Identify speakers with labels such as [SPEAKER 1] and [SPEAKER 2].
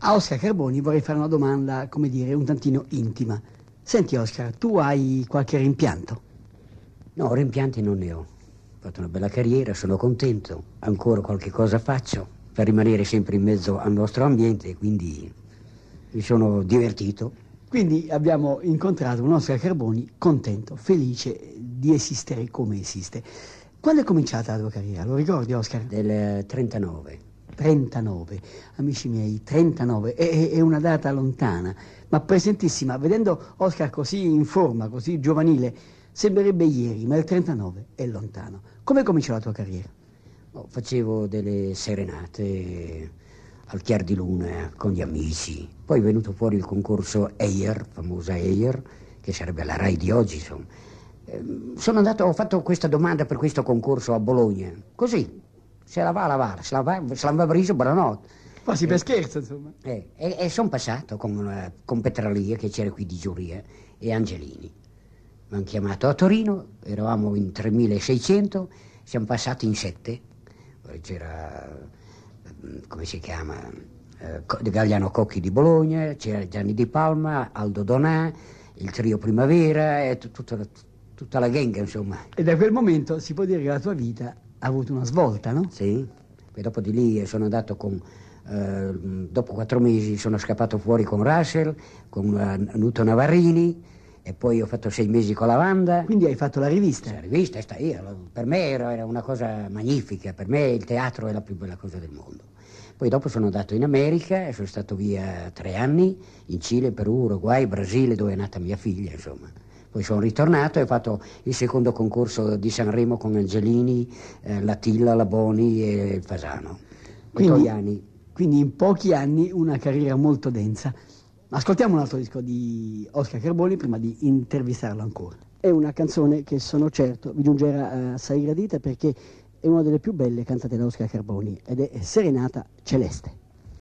[SPEAKER 1] A Oscar Carboni vorrei fare una domanda, come dire, un tantino intima. Senti Oscar, tu hai qualche rimpianto?
[SPEAKER 2] No, rimpianti non ne ho. Ho fatto una bella carriera, sono contento, ancora qualche cosa faccio per rimanere sempre in mezzo al nostro ambiente, quindi mi sono divertito.
[SPEAKER 1] Quindi abbiamo incontrato un Oscar Carboni contento, felice di esistere come esiste. Quando è cominciata la tua carriera? Lo ricordi Oscar?
[SPEAKER 2] Del 39.
[SPEAKER 1] 39, amici miei, 39, è una data lontana, ma presentissima. Vedendo Oscar così in forma, così giovanile, sembrerebbe ieri, ma il 39 è lontano. Come cominciò la tua carriera?
[SPEAKER 2] Facevo delle serenate al chiar di luna con gli amici. Poi è venuto fuori il concorso EIR, famosa EIR, che sarebbe la Rai di oggi, insomma. Sono andato, ho fatto questa domanda per questo concorso a Bologna, così. Se la va, se la va Briso, buonanotte.
[SPEAKER 1] Quasi per scherzo, insomma.
[SPEAKER 2] E sono passato con Petralia, che c'era qui di giuria, e Angelini. Mi hanno chiamato a Torino, eravamo in 3600, siamo passati in 7. C'era, come si chiama, Gagliano Cocchi di Bologna, c'era Gianni Di Palma, Aldo Donà, il trio Primavera, e tutta la gang, insomma.
[SPEAKER 1] E da quel momento si può dire che la tua vita ha avuto una svolta, no?
[SPEAKER 2] Sì, e dopo di lì sono andato dopo 4 mesi sono scappato fuori con Russell, con Nuto Navarrini, e poi ho fatto 6 mesi con la Wanda.
[SPEAKER 1] Quindi hai fatto la rivista?
[SPEAKER 2] La rivista, per me era una cosa magnifica, per me il teatro è la più bella cosa del mondo. Poi dopo sono andato in America e sono stato via 3 anni, in Cile, Perù, Uruguay, Brasile, dove è nata mia figlia, insomma. Poi sono ritornato e ho fatto il secondo concorso di Sanremo con Angelini, Latilla, la Boni e il Fasano.
[SPEAKER 1] Quindi in pochi anni una carriera molto densa. Ascoltiamo un altro disco di Oscar Carboni prima di intervistarlo ancora. È una canzone che sono certo vi giungerà assai gradita perché è una delle più belle cantate da Oscar Carboni ed è Serenata Celeste.